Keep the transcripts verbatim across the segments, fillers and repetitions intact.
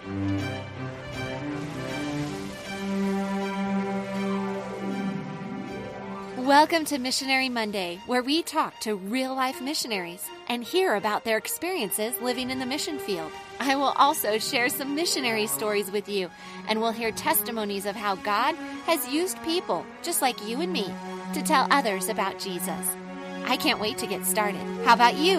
Welcome to Missionary Monday, where we talk to real-life missionaries and hear about their experiences living in the mission field. I will also share some missionary stories with you, and we'll hear testimonies of how God has used people, just like you and me, to tell others about Jesus. I can't wait to get started. How about you?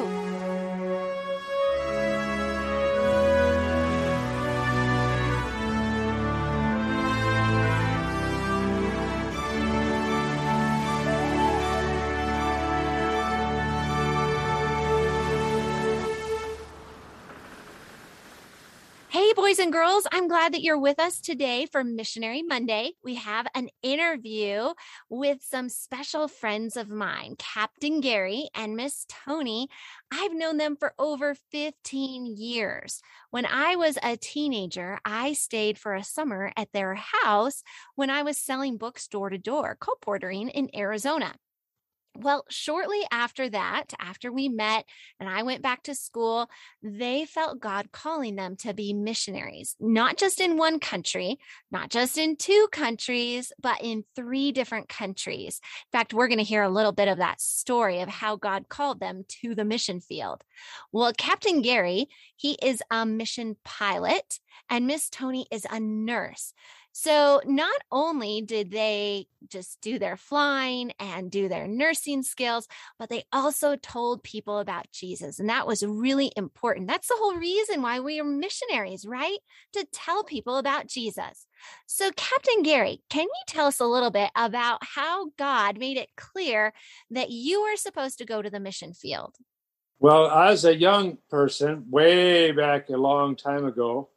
Hey, boys and girls, I'm glad that you're with us today for Missionary Monday. We have an interview with some special friends of mine, Captain Gary and Miss Tony. I've known them for over fifteen years. When I was a teenager, I stayed for a summer at their house when I was selling books door to door, co-portering in Arizona. Well, shortly after that, after we met and I went back to school, they felt God calling them to be missionaries, not just in one country, not just in two countries, but in three different countries. In fact, we're going to hear a little bit of that story of how God called them to the mission field. Well, Captain Gary, he is a mission pilot, and Miss Tony is a nurse. So not only did they just do their flying and do their nursing skills, but they also told people about Jesus. And that was really important. That's the whole reason why we are missionaries, right? To tell people about Jesus. So Captain Gary, can you tell us a little bit about how God made it clear that you were supposed to go to the mission field? Well, as a young person, way back a long time ago,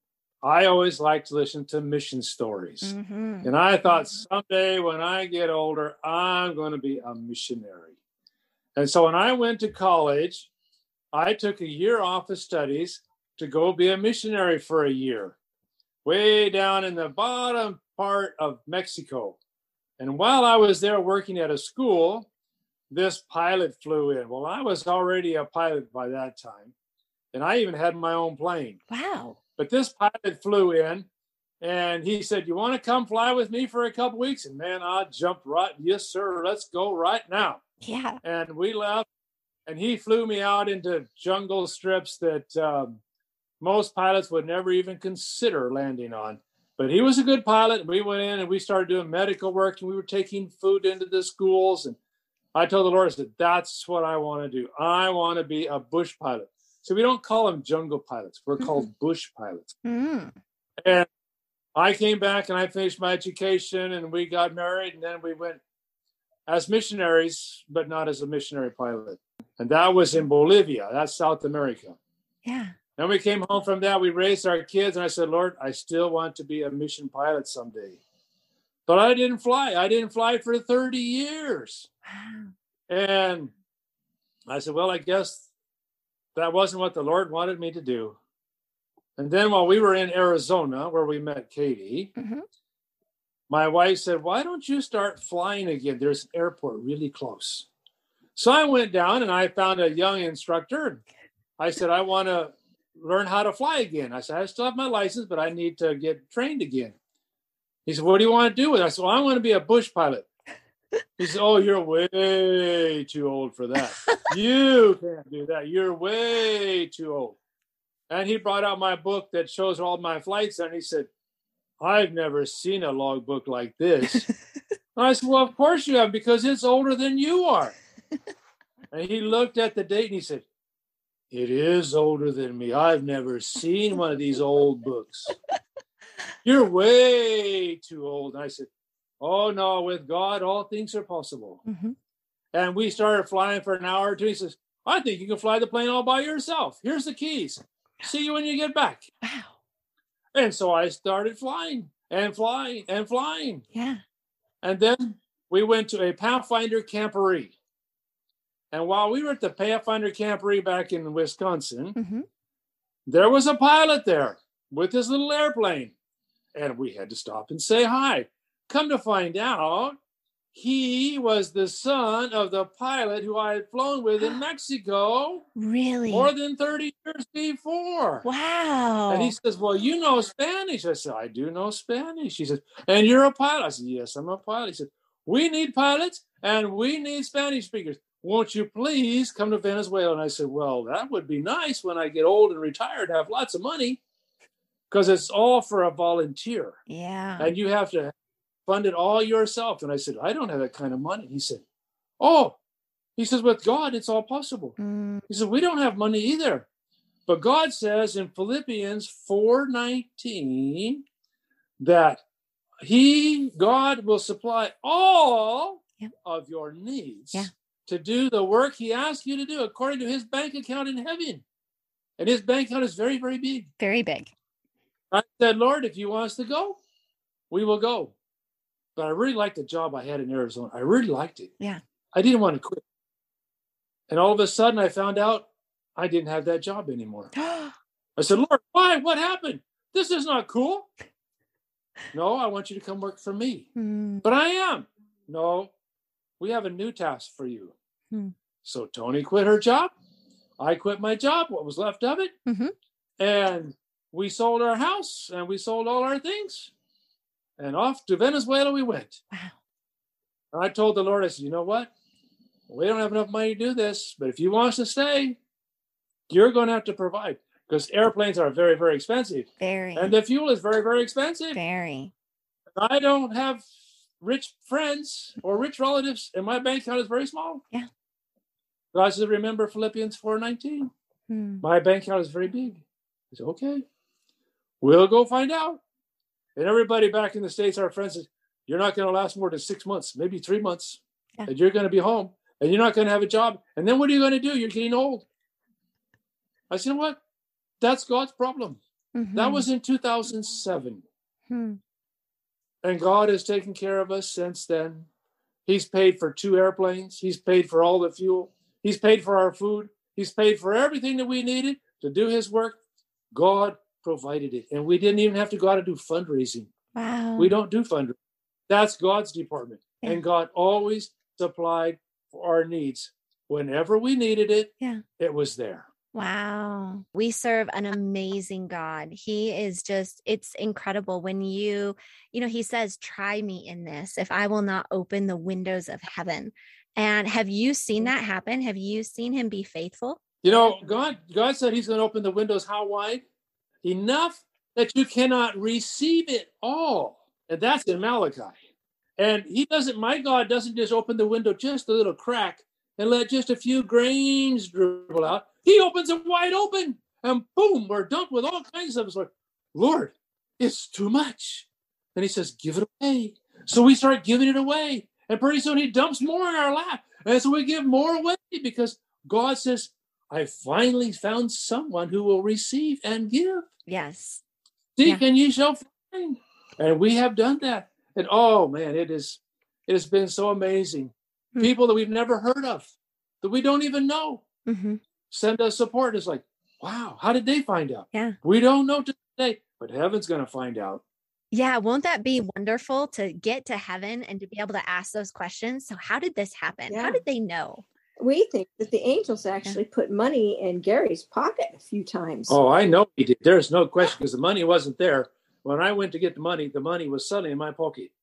I always liked to listen to mission stories. Mm-hmm. And I thought someday when I get older, I'm going to be a missionary. And so when I went to college, I took a year off of studies to go be a missionary for a year, way down in the bottom part of Mexico. And while I was there working at a school, this pilot flew in. Well, I was already a pilot by that time, and I even had my own plane. Wow. But this pilot flew in, and he said, "You want to come fly with me for a couple weeks?" And man, I jumped right. Yes, sir. Let's go right now. Yeah. And we left, and he flew me out into jungle strips that um, most pilots would never even consider landing on. But he was a good pilot. We went in and we started doing medical work, and we were taking food into the schools. And I told the Lord, I said, that's what I want to do. I want to be a bush pilot. So we don't call them jungle pilots. We're mm-hmm. called bush pilots. Mm-hmm. And I came back and I finished my education and we got married. And then we went as missionaries, but not as a missionary pilot. And that was in Bolivia. That's South America. Yeah. Then we came home from that. We raised our kids. And I said, Lord, I still want to be a mission pilot someday. But I didn't fly. I didn't fly for thirty years. Wow. And I said, well, I guess that wasn't what the Lord wanted me to do. And then while we were in Arizona, where we met Katie, mm-hmm. my wife said, why don't you start flying again? There's an airport really close. So I went down and I found a young instructor. I said, I want to learn how to fly again. I said, I still have my license, but I need to get trained again. He said, what do you want to do with it? I said, well, I want to be a bush pilot. He said, oh, you're way too old for that. You can't do that. You're way too old. And he brought out my book that shows all my flights. And he said, I've never seen a logbook like this. And I said, well, of course you have, because it's older than you are. And he looked at the date and he said, it is older than me. I've never seen one of these old books. You're way too old. And I said, oh, no, with God, all things are possible. Mm-hmm. And we started flying for an hour or two. He says, I think you can fly the plane all by yourself. Here's the keys. See you when you get back. Wow. And so I started flying and flying and flying. Yeah. And then we went to a Pathfinder camporee. And while we were at the Pathfinder camporee back in Wisconsin, mm-hmm. there was a pilot there with his little airplane. And we had to stop and say hi. Come to find out, he was the son of the pilot who I had flown with in Mexico Really? more than thirty years before. Wow. And he says, well, you know Spanish. I said, I do know Spanish. He says, and you're a pilot. I said, yes, I'm a pilot. He said, we need pilots and we need Spanish speakers. Won't you please come to Venezuela? And I said, well, that would be nice when I get old and retired, have lots of money, because it's all for a volunteer. Yeah. And you have to fund it all yourself. And I said, I don't have that kind of money. He said, oh, he says, with God, it's all possible. Mm. He said, we don't have money either. But God says in Philippians four nineteen that he, God, will supply all yep. of your needs yeah. to do the work he asks you to do according to his bank account in heaven. And his bank account is very, very big. Very big. I said, Lord, if you want us to go, we will go. But I really liked the job I had in Arizona. I really liked it. Yeah. I didn't want to quit. And all of a sudden I found out I didn't have that job anymore. I said, Lord, why? What happened? This is not cool. No, I want you to come work for me. Mm. But I am. No, we have a new task for you. Mm. So Tony quit her job. I quit my job, what was left of it. Mm-hmm. And we sold our house and we sold all our things. And off to Venezuela we went. Wow. And I told the Lord, I said, you know what? We don't have enough money to do this, but if you want us to stay, you're going to have to provide, because airplanes are very, very expensive. Very. And the fuel is very, very expensive. Very. I don't have rich friends or rich relatives, and my bank account is very small. Yeah. God said, remember Philippians four nineteen. Hmm. My bank account is very big. I said, okay, we'll go find out. And everybody back in the States, our friends said, you're not going to last more than six months, maybe three months. Yeah. And you're going to be home and you're not going to have a job. And then what are you going to do? You're getting old. I said, you know what? That's God's problem. Mm-hmm. That was in two thousand seven. Hmm. And God has taken care of us since then. He's paid for two airplanes. He's paid for all the fuel. He's paid for our food. He's paid for everything that we needed to do his work. God provided it. And we didn't even have to go out and do fundraising. Wow. We don't do fundraising. That's God's department. Yeah. And God always supplied for our needs. Whenever we needed it, yeah. it was there. Wow. We serve an amazing God. He is just, it's incredible when you, you know, he says, try me in this, if I will not open the windows of heaven. And have you seen that happen? Have you seen him be faithful? You know, God, God said he's going to open the windows how wide? Enough that you cannot receive it all. And that's in Malachi. And he doesn't, my God doesn't just open the window just a little crack and let just a few grains dribble out. He opens it wide open and boom, we're dumped with all kinds of stuff. Lord, it's too much. And he says, give it away. So we start giving it away. And pretty soon he dumps more in our lap. And so we give more away because God says, I finally found someone who will receive and give. Yes. Seek yeah. and ye shall find. And we have done that. And oh man, it is, it has been so amazing. Mm-hmm. People that we've never heard of, that we don't even know, mm-hmm. send us support. It's like, wow, how did they find out? Yeah. We don't know today, but heaven's going to find out. Yeah. Won't that be wonderful to get to heaven and to be able to ask those questions? So how did this happen? Yeah. How did they know? We think that the angels actually yeah. put money in Gary's pocket a few times. Oh, I know he did. There's no question because the money wasn't there. When I went to get the money, the money was suddenly in my pocket.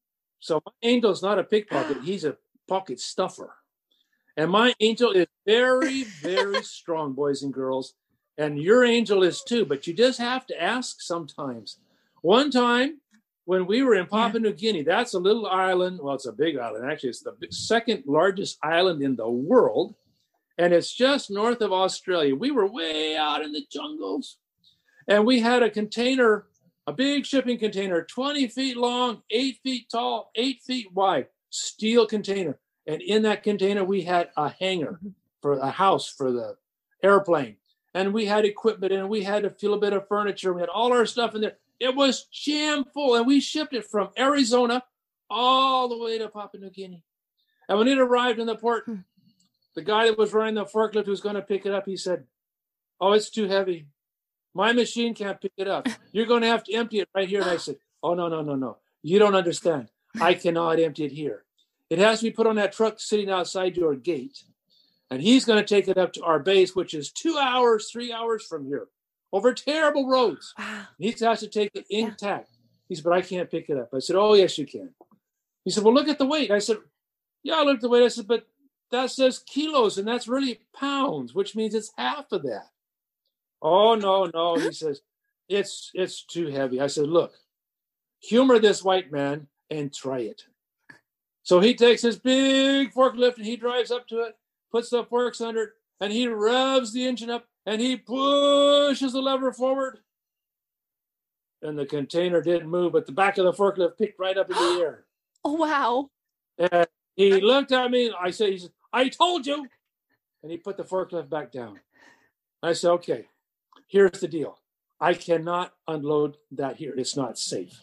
So my angel's not a pickpocket. He's a pocket stuffer. And my angel is very, very strong, boys and girls. And your angel is too. But you just have to ask sometimes. One time when we were in Papua yeah. New Guinea, that's a little island. Well, it's a big island. Actually, it's the second largest island in the world. And it's just north of Australia. We were way out in the jungles. And we had a container, a big shipping container, twenty feet long, eight feet tall, eight feet wide, steel container. And in that container, we had a hangar for a house for the airplane. And we had equipment and we had a little bit of furniture. We had all our stuff in there. It was jam full. And we shipped it from Arizona all the way to Papua New Guinea. And when it arrived in the port, the guy that was running the forklift who was going to pick it up, he said, oh, it's too heavy. My machine can't pick it up. You're going to have to empty it right here. And I said, oh, no, no, no, no. You don't understand. I cannot empty it here. It has to be put on that truck sitting outside your gate. And he's going to take it up to our base, which is two hours, three hours from here, over terrible roads. Wow. He has to take it intact. Yeah. He said, but I can't pick it up. I said, oh, yes, you can. He said, well, look at the weight. I said, yeah, I looked at the weight. I said, but that says kilos, and that's really pounds, which means it's half of that. Oh, no, no. He says, it's it's too heavy. I said, look, humor this white man and try it. So he takes his big forklift and he drives up to it, puts the forks under it, and he revs the engine up and he pushes the lever forward. And the container didn't move, but the back of the forklift picked right up in the air. Oh, wow. And he looked at me. I said, he said, I told you. And he put the forklift back down. I said, okay, here's the deal. I cannot unload that here. It's not safe.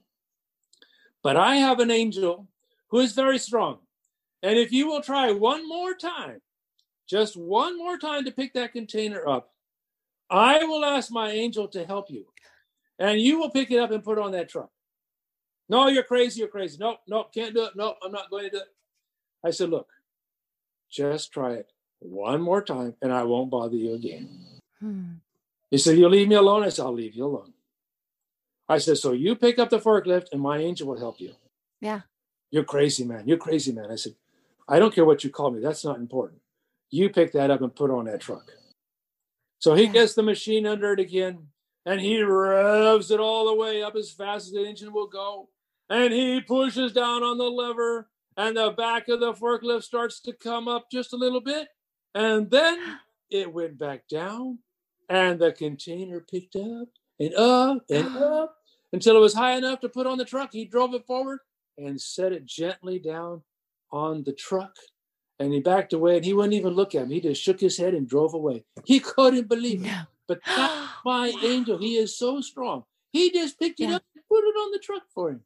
But I have an angel who is very strong. And if you will try one more time, just one more time to pick that container up, I will ask my angel to help you. And you will pick it up and put it on that truck. No, you're crazy. You're crazy. No, no, can't do it. No, I'm not going to do it. I said, look, just try it one more time and I won't bother you again. Hmm. He said, you'll leave me alone? I said, I'll leave you alone. I said, so you pick up the forklift and my angel will help you. Yeah. You're crazy, man. You're crazy, man. I said, I don't care what you call me. That's not important. You pick that up and put it on that truck. So he yeah. gets the machine under it again. And he revs it all the way up as fast as the engine will go. And he pushes down on the lever. And the back of the forklift starts to come up just a little bit. And then it went back down. And the container picked up and up and up until it was high enough to put on the truck. He drove it forward and set it gently down on the truck. And he backed away. And he wouldn't even look at me. He just shook his head and drove away. He couldn't believe it. No. But that's my angel. He is so strong. He just picked it yeah. up and put it on the truck for him.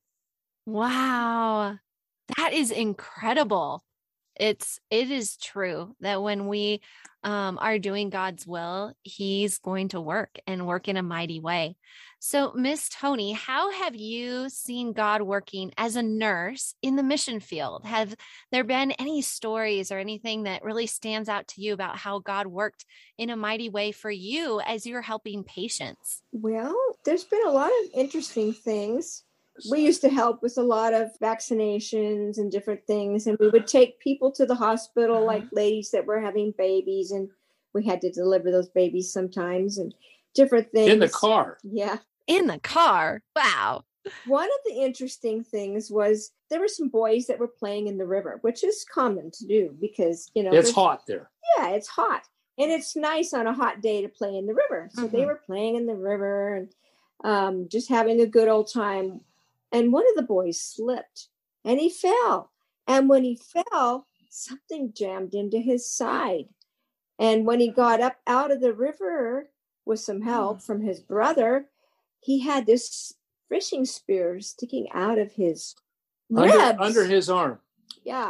Wow. That is incredible. It's, it is true that when we um, are doing God's will, he's going to work and work in a mighty way. So Miss Toni, how have you seen God working as a nurse in the mission field? Have there been any stories or anything that really stands out to you about how God worked in a mighty way for you as you're helping patients? Well, there's been a lot of interesting things. We used to help with a lot of vaccinations and different things. And we would take people to the hospital, uh-huh. like ladies that were having babies. And we had to deliver those babies sometimes and different things. In the car. Yeah. In the car. Wow. One of the interesting things was there were some boys that were playing in the river, which is common to do because, you know. It's hot there. Yeah, it's hot. And it's nice on a hot day to play in the river. So mm-hmm. they were playing in the river and um, just having a good old time. And one of the boys slipped and he fell. And when he fell, something jammed into his side. And when he got up out of the river with some help from his brother, he had this fishing spear sticking out of his ribs. Under, under his arm. Yeah.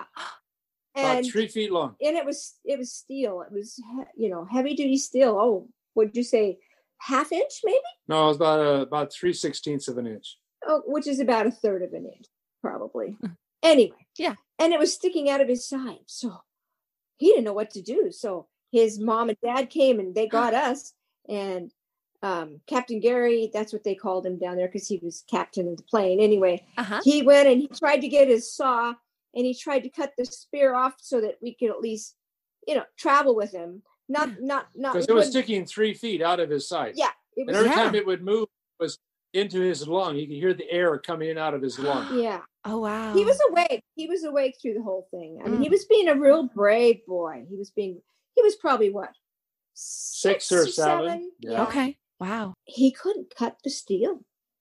And, and about three feet long. And it was, it was steel. It was, you know, heavy duty steel. Oh, what'd you say? Half inch maybe? No, it was about, a, about three sixteenths of an inch. Oh, which is about a third of an inch, probably. Anyway, yeah. And it was sticking out of his side. So he didn't know what to do. So his mom and dad came and they got us. And um, Captain Gary, that's what they called him down there because he was captain of the plane. Anyway, uh-huh. he went and he tried to get his saw and he tried to cut the spear off so that we could at least, you know, travel with him. Not, not, not. Because it was sticking three feet out of his side. Yeah. It was, and every yeah. time it would move, it was into his lung. You could hear the air coming in out of his lung. Yeah. Oh, wow. He was awake. He was awake through the whole thing. I mean, mm. he was being a real brave boy. He was being, he was probably what? Six, six or seven. seven? Yeah. yeah. Okay. Wow. He couldn't cut the steel.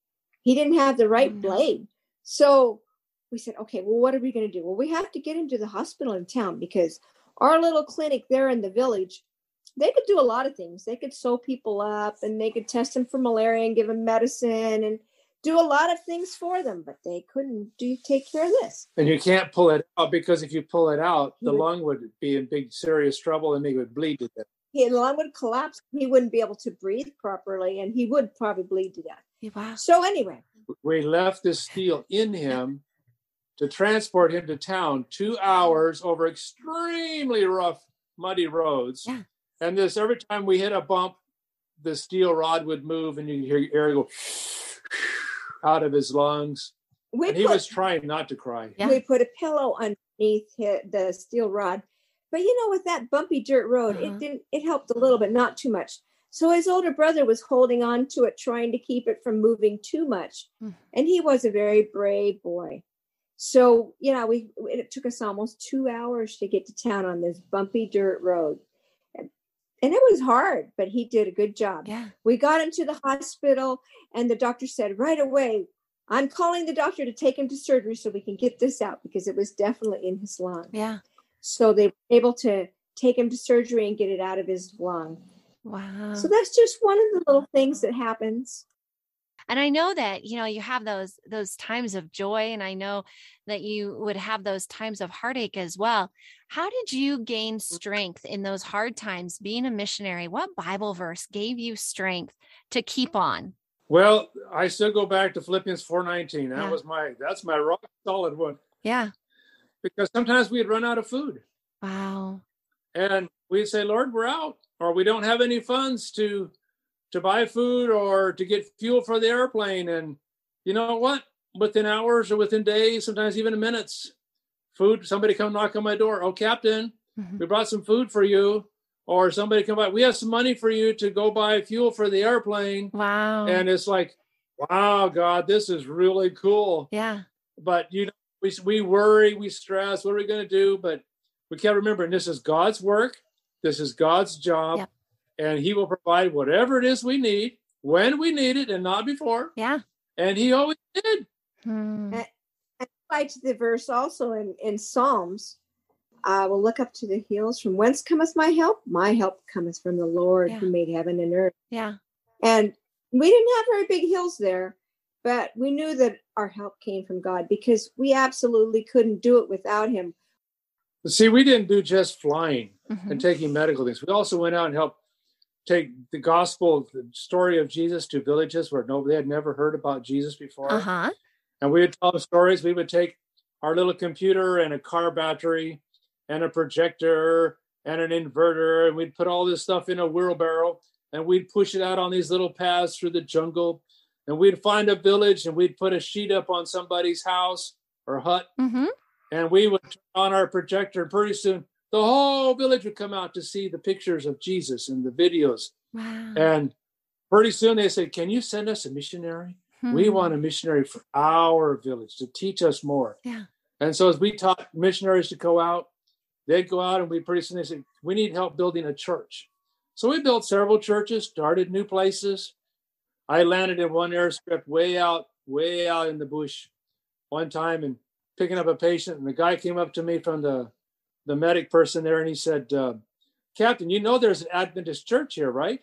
He didn't have the right oh, no. blade. So we said, okay, well, what are we going to do? Well, we have to get him to the hospital in town because our little clinic there in the village, they could do a lot of things. They could sew people up and they could test them for malaria and give them medicine and do a lot of things for them, but they couldn't do take care of this. And you can't pull it out because if you pull it out, he the would, lung would be in big serious trouble and they would bleed to death. His lung would collapse. He wouldn't be able to breathe properly and he would probably bleed to death. Wow. So anyway. We left this steel in him to transport him to town, two hours over extremely rough, muddy roads. Yeah. And this, every time we hit a bump, the steel rod would move and you could hear air go out of his lungs. We and he put, was trying not to cry. Yeah. We put a pillow underneath the steel rod. But you know, with that bumpy dirt road, Uh-huh. it didn't, it helped a little, but not too much. So his older brother was holding on to it, trying to keep it from moving too much. Mm. And he was a very brave boy. So, you know, we, it took us almost two hours to get to town on this bumpy dirt road. And, and it was hard, but he did a good job. Yeah. We got him to the hospital and the doctor said right away, I'm calling the doctor to take him to surgery so we can get this out, because it was definitely in his lung. Yeah. So they were able to take him to surgery and get it out of his lung. Wow. So that's just one of the little things that happens. And I know that, you know, you have those, those times of joy, and I know that you would have those times of heartache as well. How did you gain strength in those hard times being a missionary? What Bible verse gave you strength to keep on? Well, I still go back to Philippians four nineteen. That Yeah. was my, that's my rock solid one. Yeah. Because sometimes we'd run out of food Wow. and we'd say, Lord, we're out, or we don't have any funds to, to buy food or to get fuel for the airplane. And you know what? Within hours or within days, sometimes even minutes, food, somebody come knock on my door. Oh, Captain, Mhm. we brought some food for you. Or somebody come by, we have some money for you to go buy fuel for the airplane. Wow. And it's like, wow, God, this is really cool. Yeah. But, you know, we, we worry, we stress, what are we going to do? But we can't remember, this is God's work. This is God's job. Yep. And he will provide whatever it is we need, when we need it and not before. Yeah. And he always did. Hmm. And I like the verse also in, in Psalms. I will look up to the hills. From whence cometh my help? My help cometh from the Lord Yeah. who made heaven and earth. Yeah. And we didn't have very big hills there, but we knew that our help came from God, because we absolutely couldn't do it without him. But see, we didn't do just flying Mhm. and taking medical things. We also went out and helped take the gospel, the story of Jesus to villages where nobody had never heard about Jesus before. Uh-huh. And we would tell them stories. We would take our little computer and a car battery and a projector and an inverter, and we'd put all this stuff in a wheelbarrow, and we'd push it out on these little paths through the jungle. And we'd find a village, and we'd put a sheet up on somebody's house or hut, Mm-hmm. and we would turn on our projector, and pretty soon the whole village would come out to see the pictures of Jesus and the videos. Wow. And pretty soon they said, can you send us a missionary? We Hmm. want a missionary for our village to teach us more. Yeah. And so as we taught missionaries to go out, they'd go out and we pretty soon they said, we need help building a church. So we built several churches, started new places. I landed in one airstrip way out, way out in the bush one time and picking up a patient. And the guy came up to me from the, the medic person there and he said, uh, Captain, you know there's an Adventist church here, right?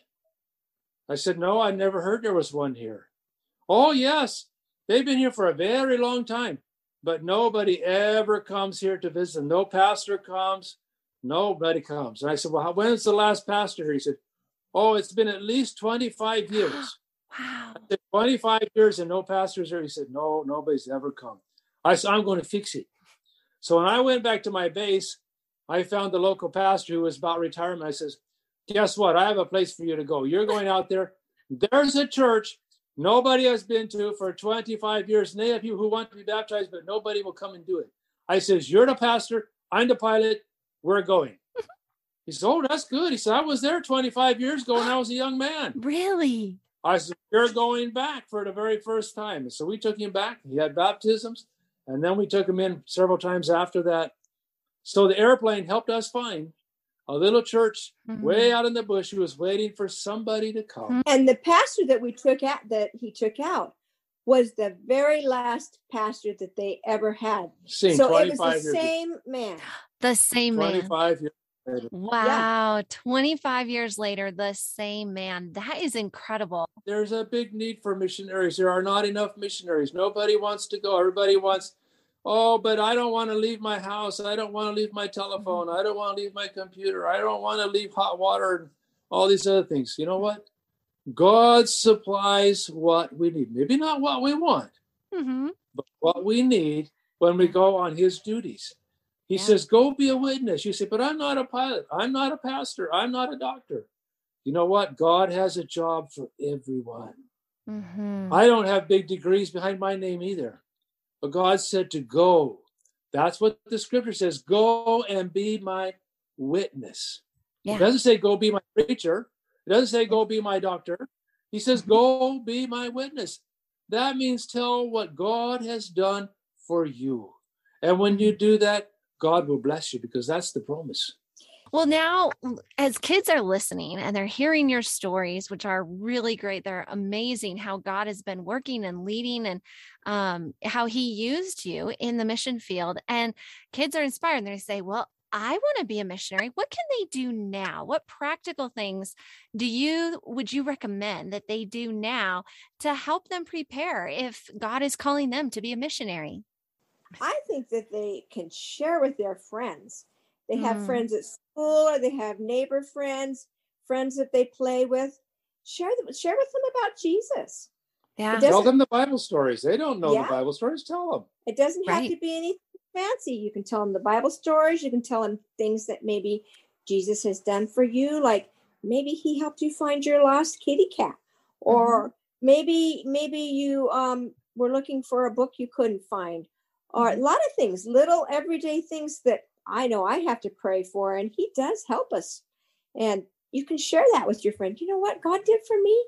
I said, no, I never heard there was one here. Oh, yes. They've been here for a very long time. But nobody ever comes here to visit them. No pastor comes. Nobody comes. And I said, well, when's the last pastor here? He said, oh, it's been at least twenty-five years. Wow. I said, twenty-five years and no pastors here. He said, no, nobody's ever come. I said, I'm going to fix it. So when I went back to my base, I found the local pastor who was about retirement. I says, guess what? I have a place for you to go. You're going out there. There's a church nobody has been to for twenty-five years. And they have people who want to be baptized, but nobody will come and do it. I says, you're the pastor. I'm the pilot. We're going. He said, oh, that's good. He said, I was there twenty-five years ago when I was a young man. Really? I said, you're going back for the very first time. And so we took him back. He had baptisms. And then we took him in several times after that. So the airplane helped us find a little church Mhm. way out in the bush who was waiting for somebody to come. And the pastor that we took out, that he took out, was the very last pastor that they ever had. Seen So it was twenty-five the years. same man. The same man. twenty-five years later. Wow. twenty-five years later, the same man. That is incredible. There's a big need for missionaries. There are not enough missionaries. Nobody wants to go. Everybody wants, oh, but I don't want to leave my house. I don't want to leave my telephone. I don't want to leave my computer. I don't want to leave hot water and all these other things. You know what? God supplies what we need. Maybe not what we want, Mm-hmm. but what we need when we go on his duties. He Yeah. says, go be a witness. You say, but I'm not a pilot. I'm not a pastor. I'm not a doctor. You know what? God has a job for everyone. Mm-hmm. I don't have big degrees behind my name either. But God said to go. That's what the scripture says. Go and be my witness. Yeah. It doesn't say go be my preacher. It doesn't say go be my doctor. He says, go be my witness. That means tell what God has done for you. And when you do that, God will bless you, because that's the promise. Well, now, as kids are listening and they're hearing your stories, which are really great, they're amazing how God has been working and leading, and um, how he used you in the mission field. And kids are inspired, and they say, well, I want to be a missionary. What can they do now? What practical things do you, would you recommend that they do now to help them prepare if God is calling them to be a missionary? I think that they can share with their friends. They have Mm. friends at school, or they have neighbor friends, friends that they play with. Share them, share with them about Jesus. Yeah. It Tell doesn't, them the Bible stories. They don't know Yeah. the Bible stories. Tell them. it doesn't have Right. to be anything fancy. You can tell them the Bible stories. You can tell them things that maybe Jesus has done for you. Like maybe he helped you find your lost kitty cat, or maybe, maybe you um, were looking for a book you couldn't find, or Mhm. a lot of things, little everyday things that I know I have to pray for, and he does help us. And you can share that with your friend. You know what God did for me?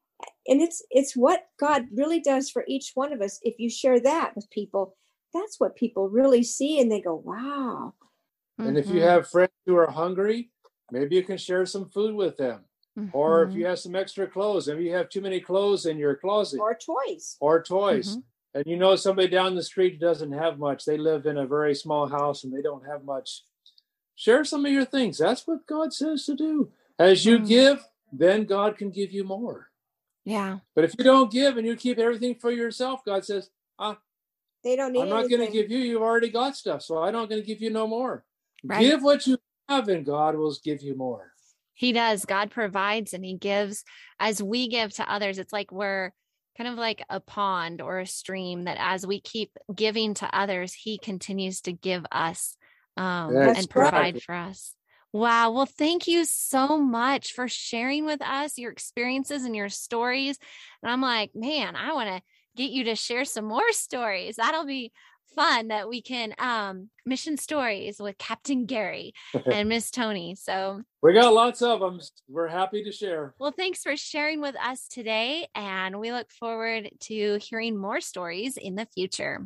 And it's it's what God really does for each one of us. If you share that with people, that's what people really see, and they go, wow. And if you Mhm. have friends who are hungry, maybe you can share some food with them. Or if Mhm. you have some extra clothes, maybe you have too many clothes in your closet, Or toys. or toys. Mhm. And you know somebody down the street who doesn't have much. They live in a very small house and they don't have much. Share some of your things. That's what God says to do. As you Mm. give, then God can give you more. Yeah. But if you don't give and you keep everything for yourself, God says, ah, They don't need I'm not going to anything. give you. You've already got stuff, so I'm not going to give you no more. Right. Give what you have, and God will give you more. He does. God provides and he gives as we give to others. It's like we're kind of like a pond or a stream that as we keep giving to others, he continues to give us um, That's and provide right. for us. Wow. Well, thank you so much for sharing with us your experiences and your stories. And I'm like, man, I want to get you to share some more stories. That'll be fun that we can um, mission stories with Captain Gary and Miss Tony. So We got lots of them. We're happy to share. well, thanks for sharing with us today, and we look forward to hearing more stories in the future.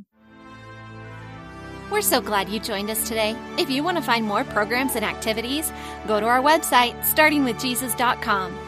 We're so glad you joined us today. If you want to find more programs and activities, go to our website, starting with jesus dot com.